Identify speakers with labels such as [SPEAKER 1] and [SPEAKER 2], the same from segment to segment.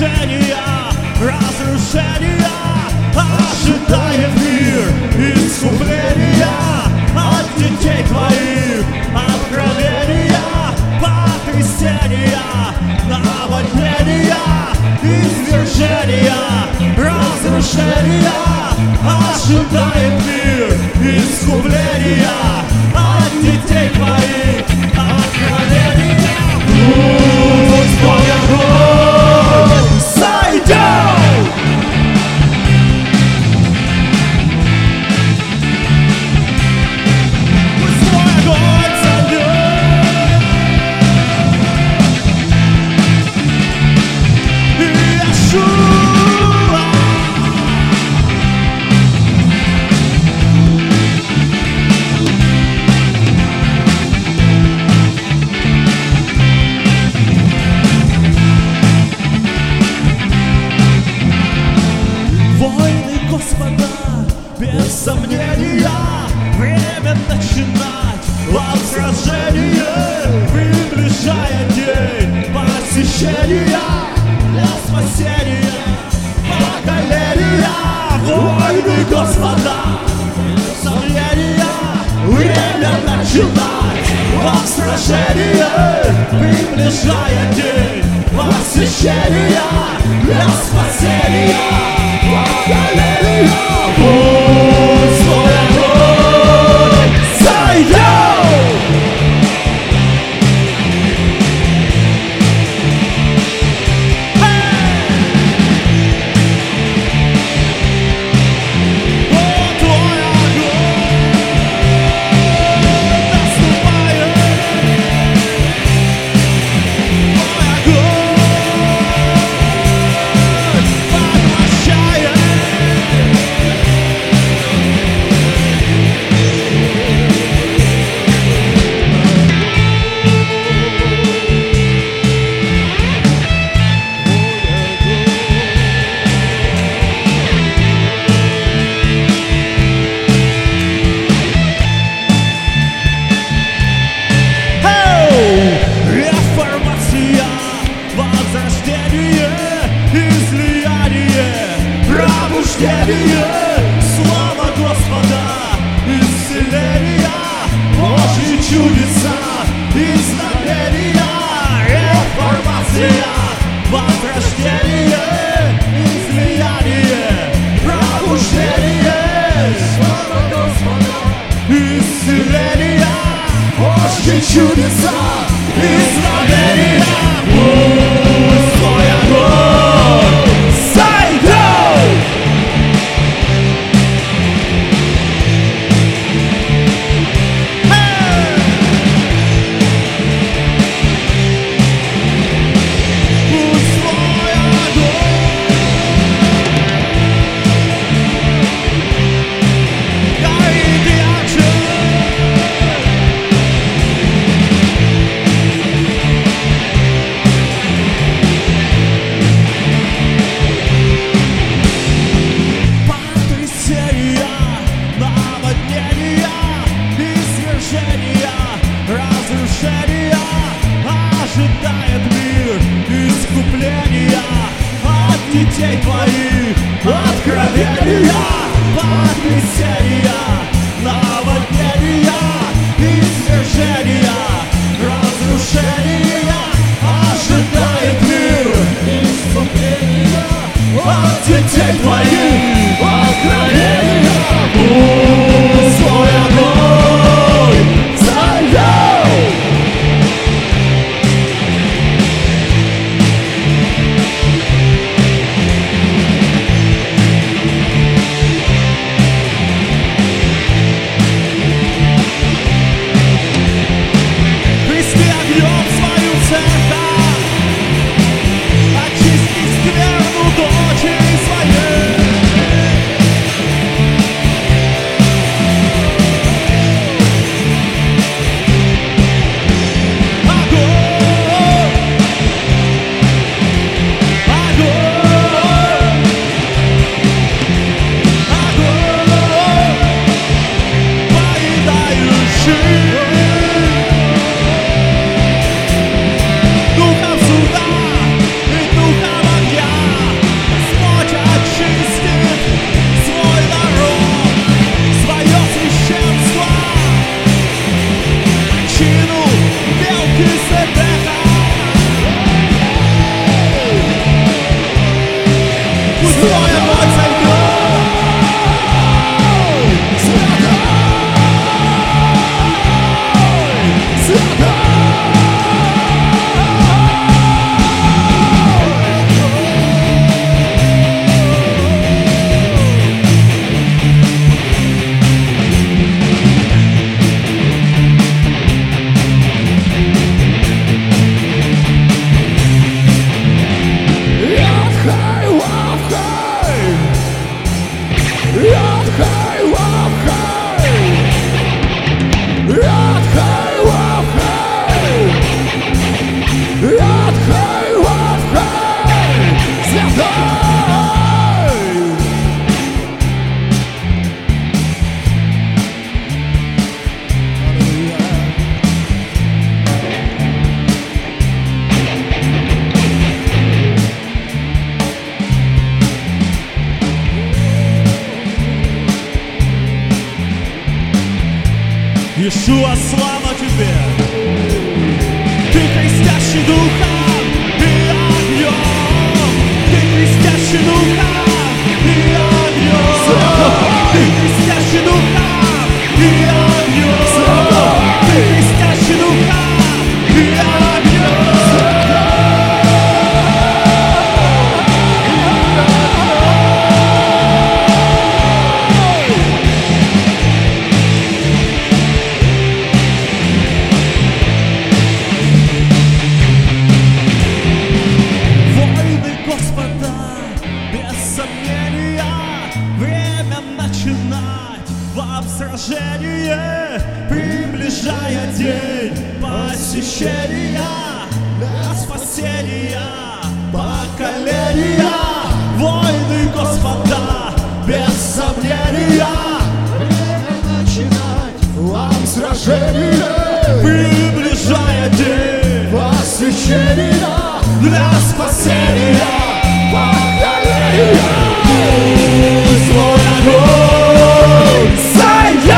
[SPEAKER 1] свершения, разрушения ожидает мир искупления от детей твоих, откровения, потрясения, наводнения, извержения, разрушения ожидает мир искупления от детей твоих, откровения. Пусть твой огонь сойдет. Пусть твой огонь сойдет. Иешуа. Господа, без сомнения, время начинать от сражения, приближает день посещения для спасения поколения. Войны Господа, без сомнения, время начинать от сражения, приближает день посещения для спасения поколения. Пусть твой огонь сойдет. Вот твой огонь наступает. Твой огонь поглощает. Реформация, возрождение, излияние, пробуждение, слава Господа, исцеление, Божьи чудеса и знамения. Реформация, возрождение, излияние, пробуждение, слава Господа, исцеление, Божьи чудеса и знамения. Пусть твой огонь сойдет. Пусть твой огонь горит ярче. Потрясения, наводнения, извержения, разрушения ожидает мир искупления от детей твоих, откровения, потрясения, наводнения, извержения, разрушения ожидает мир искупления от детей твоих, откровения. Пусть твой огонь сойдет. Христи огнем свою церковь, очисти скверну дочери своей. Твоя мать зайдет. Иешуа, слава Тебе! Ты крестящий духом и огнем! Ты крестящий духом и огнем! Ты крестящий духом и огнем! Ты крестящий духом и огнем! Сражение, приближая день посещения для спасения поколения. Войны Господа, без сомнения, время начинать вам сражение, приближая день посещения для спасения поколения. Свой огонь сойдет.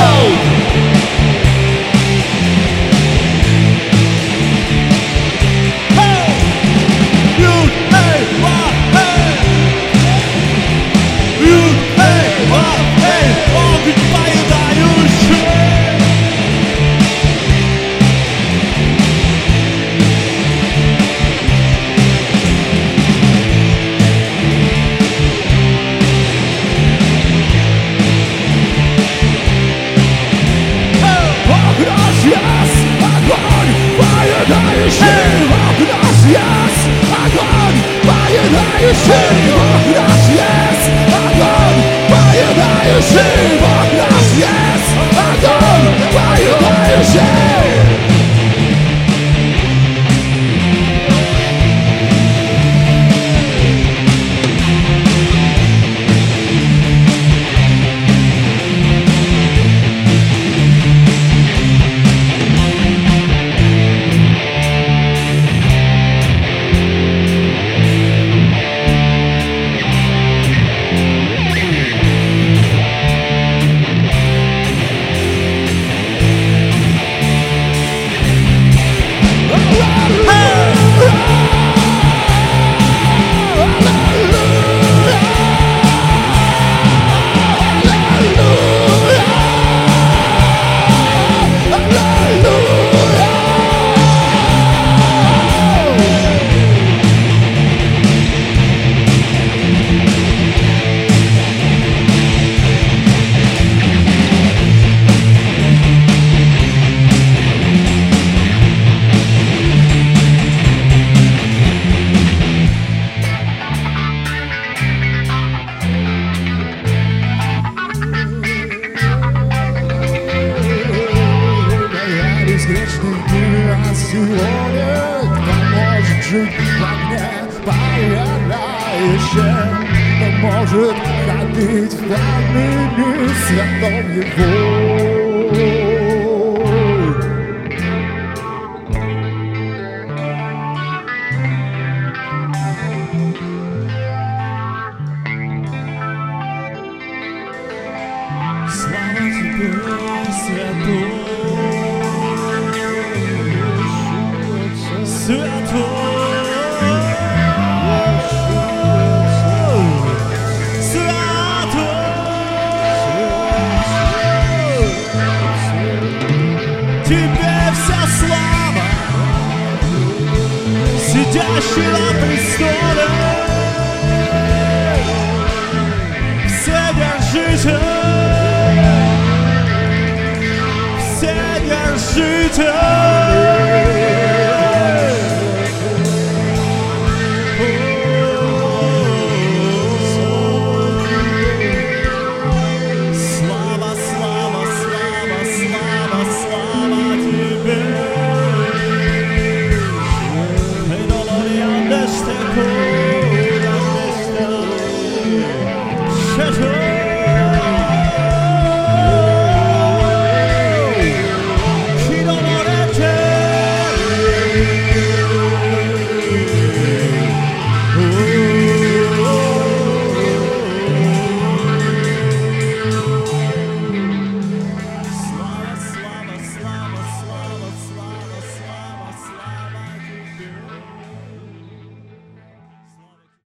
[SPEAKER 1] Может ходить в пламени святом его. Слава Тебе, святой, святой. престоле. Вседержитель, Вседержитель.